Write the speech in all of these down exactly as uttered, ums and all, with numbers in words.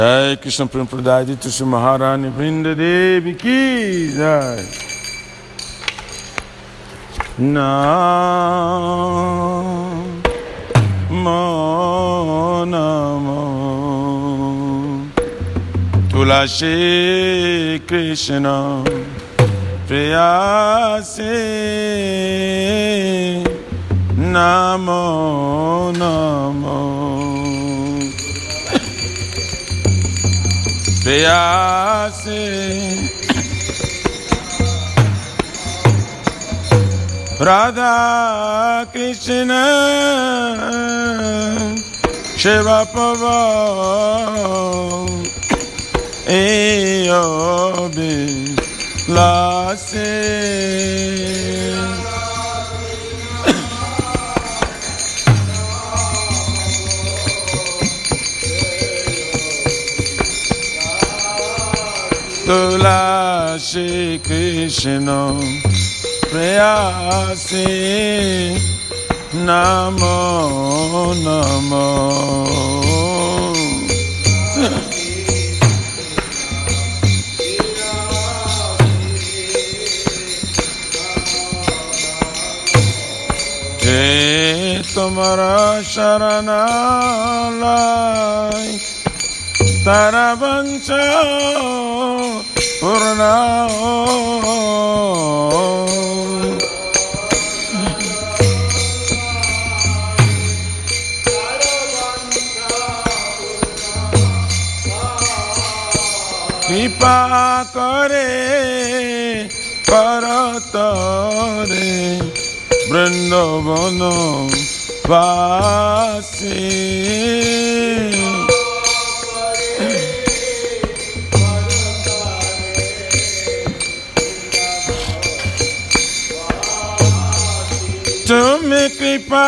जय कृष्ण प्रेम प्रदाय तुलसी महारानी वृंद देवी की जय। नमो नमो तुलसी कृष्ण प्रेयसी नमो नमो प्रेयसी राधा कृष्ण शिवा पवा एयो बिलासे तुलसी कृष्ण प्रेयसी नमो नमो हे तुम्हारा शरण लाई तारा वंश पूर्ण कृपा करे करत रे वृंदावन वासी तुम कृपा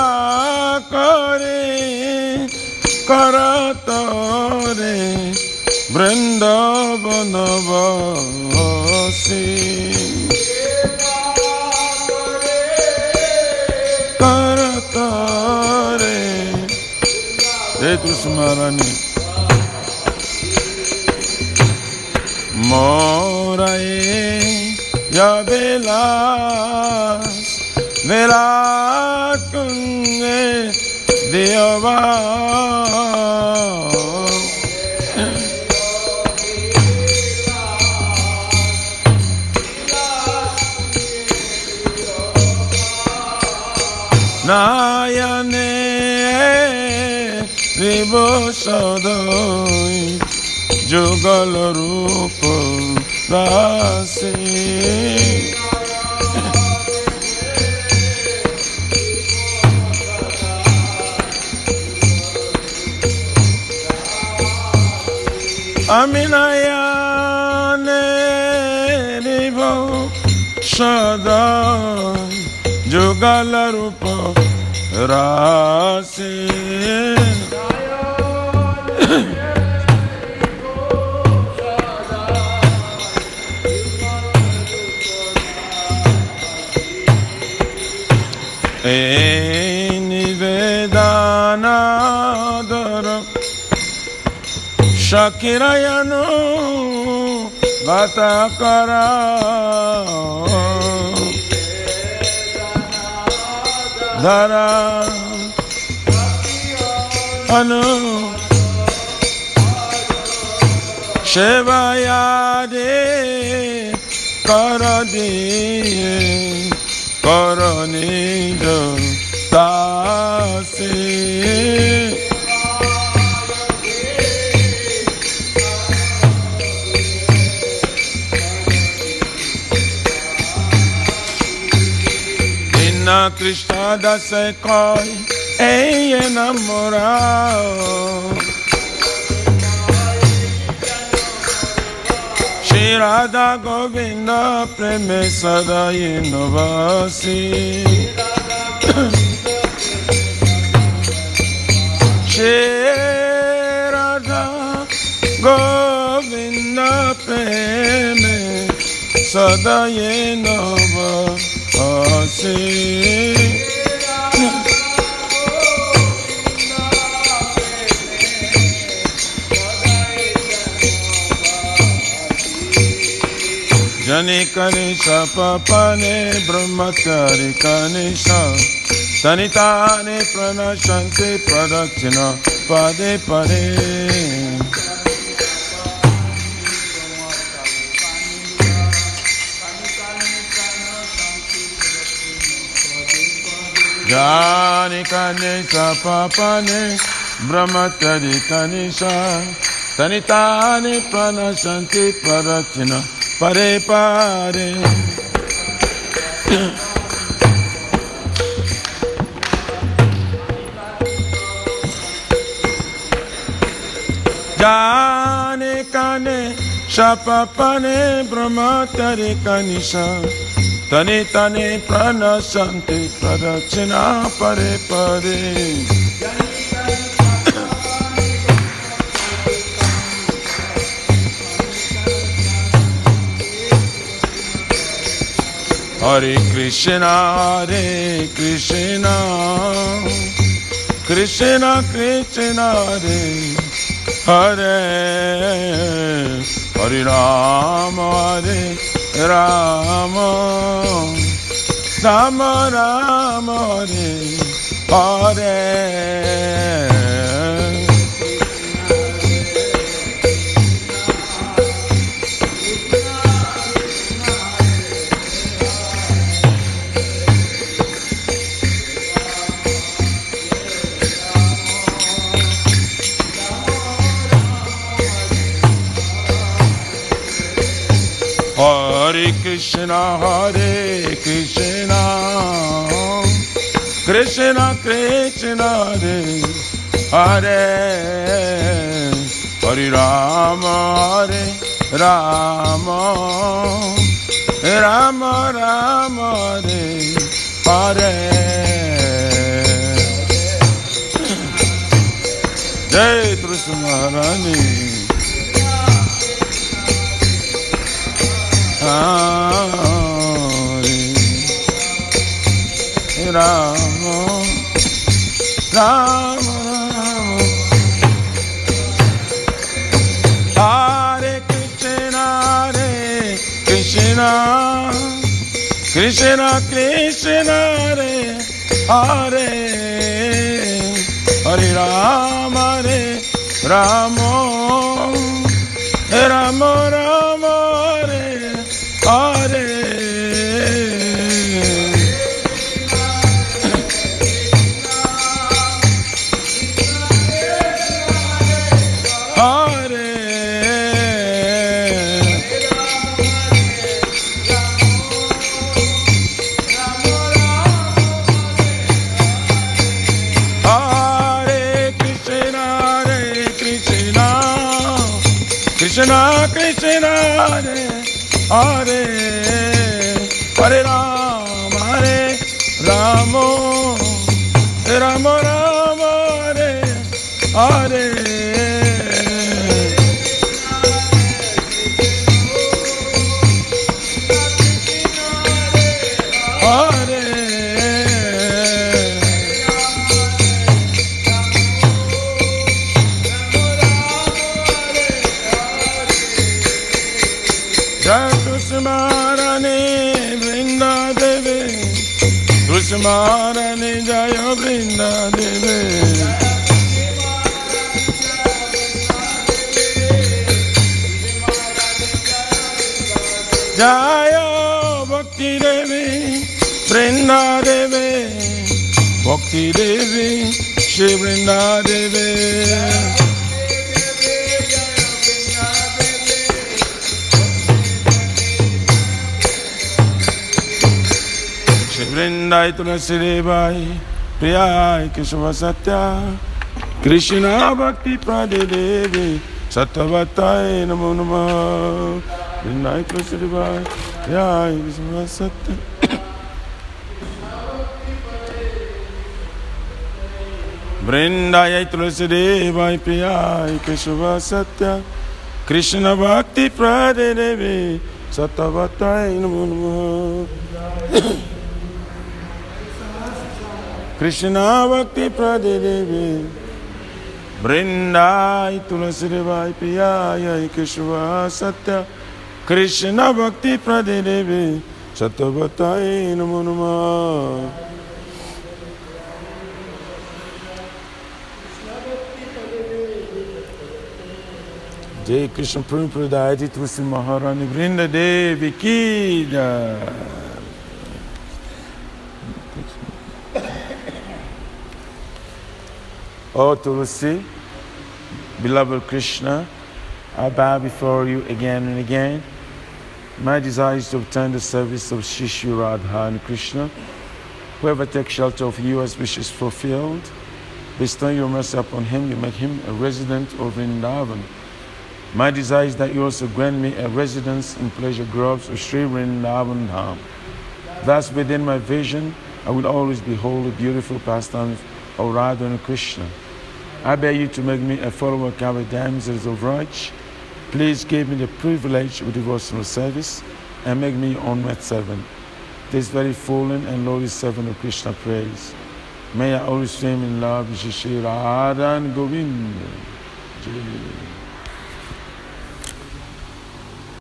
करे करत रे वृंदावन वासी करत रे हे तुलसी महारानी मोराए या बेलास विराट कुंज देवा नायने विभूषदय जुगल रूप राशि अमिनयने विभूषदय जुगल रूप राशि ए निवेदनादर शकिरयनु गता करा धरा अनु सेवाया दे कर दिए कर निज दासी कृष्ण दास कय ए नमोरा श्री राधा गोविंद प्रेम सदाय नवासी श्री राधा गोविंद प्रेम सदाय नवासी जनि कनिषा पपने ब्रह्मचारी कनिषा तनितानि प्रणशन्ति प्रदक्षिणा पदे पदे जनि कनिषा पपने ब्रह्मचारी कनिषा तनितानि प्रणशन्ति प्रदक्षिणा परे परे जाने काने शपपने ब्रह्मचारी कनिषा तनि तनि प्रणशन्ति प्रदक्षिणा परे परे Hare Krishna, Hare Krishna, Krishna Krishna, Hare Hare, Hare Rama, Hare Rama, Rama Rama, Hare Hare. Hare Krishna, Hare Krishna, Krishna Krishna, Hare Hare, Hare Rama, Hare Rama, Rama Rama, Hare Hare. Jai Tulsi Maharani. Hare Rama, Rama Rama, Hare Krishna, Hare Krishna, Krishna Krishna, Hare Hare, Hare Rama, Hare Rama, Rama Rama, Hare Krishna Krishna, Hare Hare, Hare Rama, Hare Rama, Rama Rama, Hare Hare. Maharani Vrinda Devi, Tulsi Maharani Jaya Vrinda Devi. Jaya Bhakti Devi, Vrinda Devi, Bhakti Devi, Shri Vrinda Devi. Vrindai Tulasi Devai, Priyai Keshava Satya, Krishna Bhakti Prade Devi, Sattvatai Namo Namo. Vrindai Tulasi Devai, Priyai Keshava Satya. Vrindai Tulasi Devai, Priyai Keshava Satya, Krishna Bhakti Prade Devi, Sattvatai Namo Namo. Krishna Bhakti Prade Devi, Vrindai Tulasi Devai, Priyai Keshava Satya, Krishna Bhakti Pradevi Sattvatai Namo Namah. Jai Krishna Prem Pradayati Tulsi Maharani Vrinda Devi Ki Jai. Oh Tulsi, beloved Krishna, I bow before you again and again. My desire is to obtain the service of Shri Shri Radha and Krishna. Whoever takes shelter of you, his wish is fulfilled. Bestow your mercy upon him, you make him a resident of Vrindavan. My desire is that you also grant me a residence in pleasure groves of Sri Vrindavan Dham. Thus, within my vision, I will always behold the beautiful pastimes of Radha and Krishna. I beg you to make me a follower of our damsels of Raj. Please give me the privilege of devotional service and make me your own servant. This very fallen and lowly servant of Krishna praise. May I always swim in love with Shri Radha and Govinda. Jai.